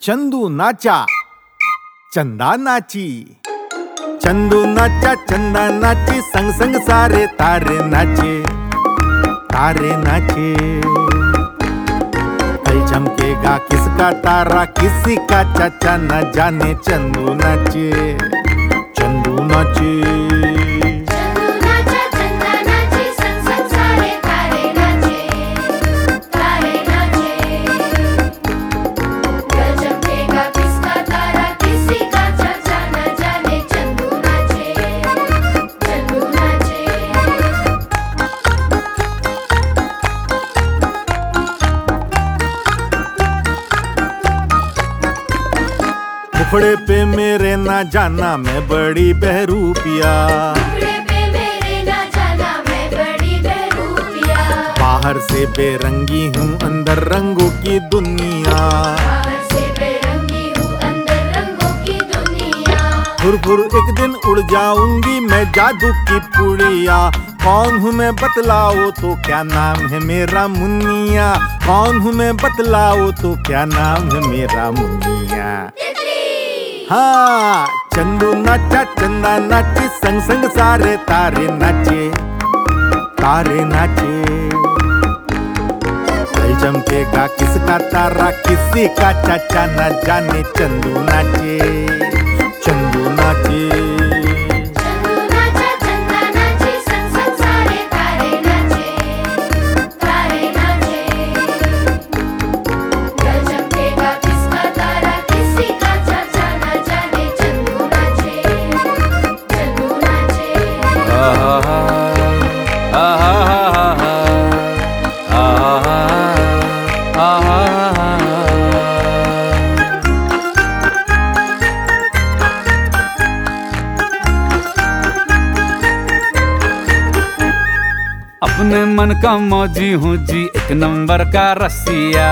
चंदू नाचा, चंदा नाची। चंदू नाचा, चंदा नाची, संग संग सारे तारे नाचे, तारे नाचे। कल चमकेगा किसका तारा, किसी का चाचा न जाने। चंदू नाचे, चंदू नाचे। मुखड़े पे मेरे ना जाना मैं बड़ी बहरूपिया, बाहर से बेरंगी हूँ अंदर रंगों की दुनिया। फुर फुर एक दिन उड़ जाऊंगी मैं जादू की पुड़िया। कौन हूँ मैं बतलाओ तो क्या नाम है मेरा मुन्निया। कौन हूँ मैं बतलाओ तो क्या नाम है मेरा मुन्निया। हाँ, चंदू नाचा, चंदा नाची, संग संग सारे तारे नाचे, तारे नाचे। कल चमकेगा किसका तारा, किसी का चाचा न जाने। चंदू नाचे, चंदू नाचे। अपने मन का मौजी हूँ जी, एक नंबर का रसिया।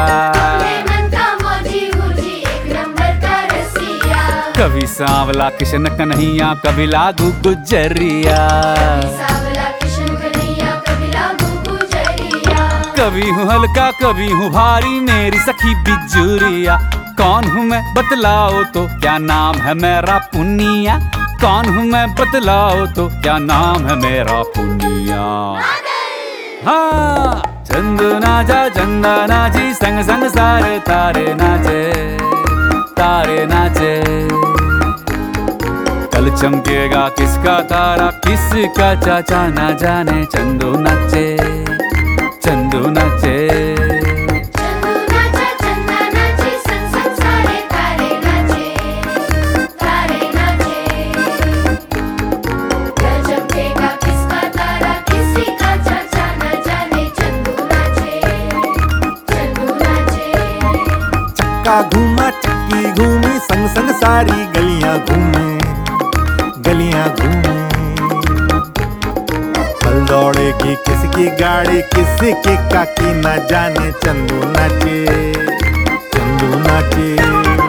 कभी सांवला किशन कन्हैया, कभी लागू गुजरिया। कभी हूँ हल्का कभी हूँ भारी, मेरी सखी बिजुरिया। कौन हूँ मैं बतलाओ तो क्या नाम है मेरा पुनिया। कौन हूँ मैं बतलाओ तो क्या नाम है मेरा पुनिया। हाँ, चंदू नाचा, चंदा नाची, संग संग सारे तारे नाचे, तारे नाचे। कल चमकेगा किसका तारा, किसका चाचा न जाने। चंदू नाचे, चंदू नाचे। घूमा चक्की घूमी, संग संग सारी गलियां घूमे, गलियां घूमे। कल दौड़ेगी किसकी गाड़ी, किसी की काकी न जाने। चंदू नाचे, चंदू नाचे।